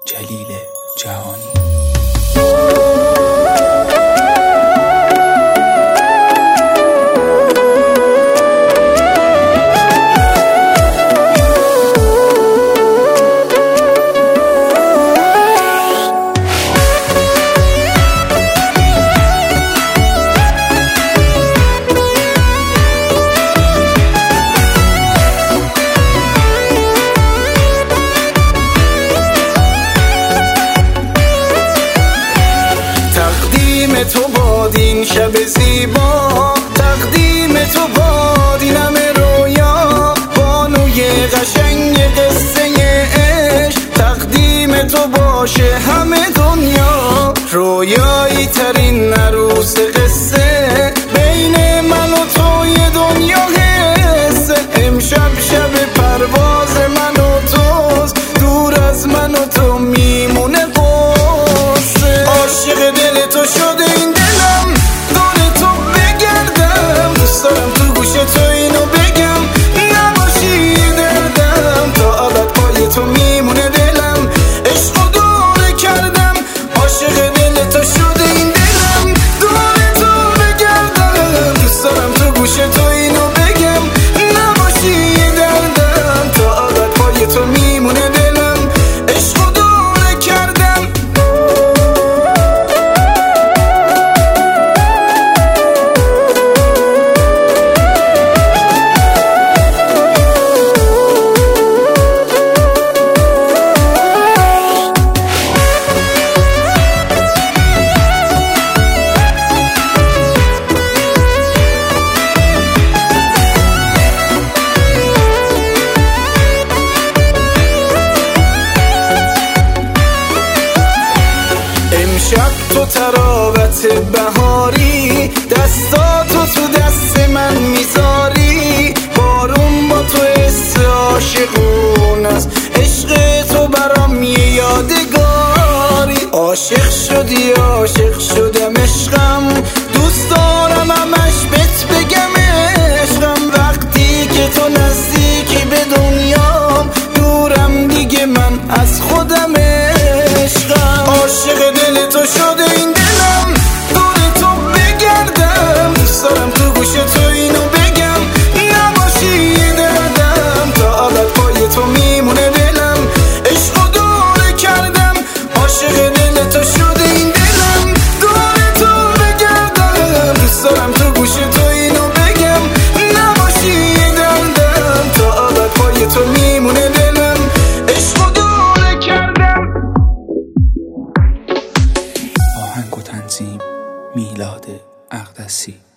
جلیل جهانی. تو باد این شب زیبا، تقدیم تو باد این همه رویا، بانوی قشنگ قصه عشق، تقدیم تو باشه همه دنیا، رویایی ترین عروس قصه، بین من و توی دنیا حسه، امشب شب پرواز من و توست، دور از من و تو میمونه قصه، عاشق دل تو شده این دلم، دور تو بگردم، دوست دارم تو گوش تو اینو بگم، نباشی دردم، تا ابد پای تو میمونه دلم، عشق و دوره کردم، عاشق دل تو شده این دلم، دور تو بگردم، دوست دارم تو گوش تو اینو بگم، نباشی دردم، تا ابد پای تو میمونه دلم، عشق و دوره کردم. امشب تو تراوت بهاری، دستاتو تو دست من میذاری، بارون با تو حس عاشقون است، عشق تو برام یه یادگاری، عاشق شدی عاشق شدم عشقم، دوست دارم همش بهت بگم عشقم، وقتی که تو نزدیکی به دنیام، دورم دیگه من از خودم عشقم، عاشق دل تو شده این دلم، دور تو بگردم، دوست دارم تو گوش تو اینو بگم، نباشی دردم، تا ابد پای تو میمونه دلم، عشق و دوره کردم، عاشق دل تو شده این دلم، دور تو بگردم، دوست دارم تو گوش تو اینو بگم، نباشی دردم، تا ابد پای تو میمونه دلم، عشق و دوره کردم. آهنگ و تنظیم میلاد اقدسی.